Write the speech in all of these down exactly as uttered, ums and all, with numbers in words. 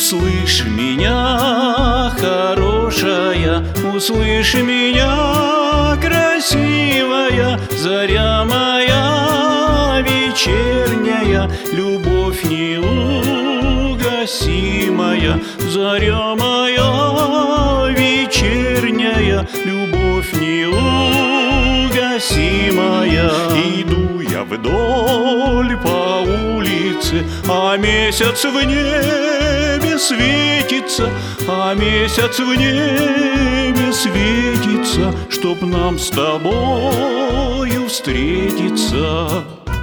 Услышь меня, хорошая, услышь меня, красивая, заря моя вечерняя, любовь неугасимая, заря моя вечерняя, любовь неугасимая. Иду я вдоль по улице, а месяц в небе светится, а месяц в небе светится, чтоб нам с тобою встретиться.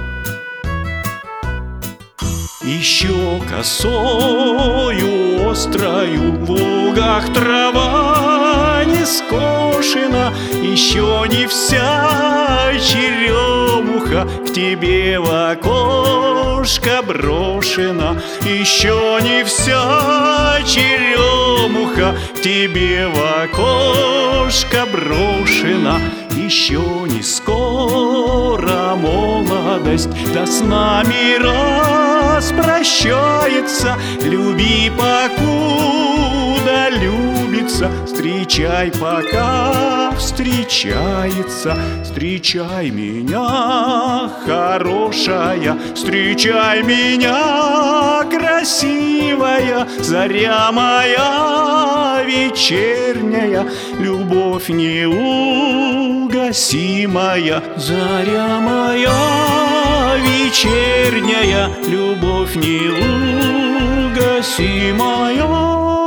Еще косою острою в лугах трава не скошена, еще не вся черемуха к тебе в окошко брошена, еще не вся черемуха к тебе в окошко брошена. Еще не скоро молодость да с нами распрощается. Люби, покуда любится, встречай, пока встречается. Встречай меня, хорошая, встречай меня, красивая, заря моя вечерняя, любовь неугасимая, заря моя вечерняя, любовь неугасимая.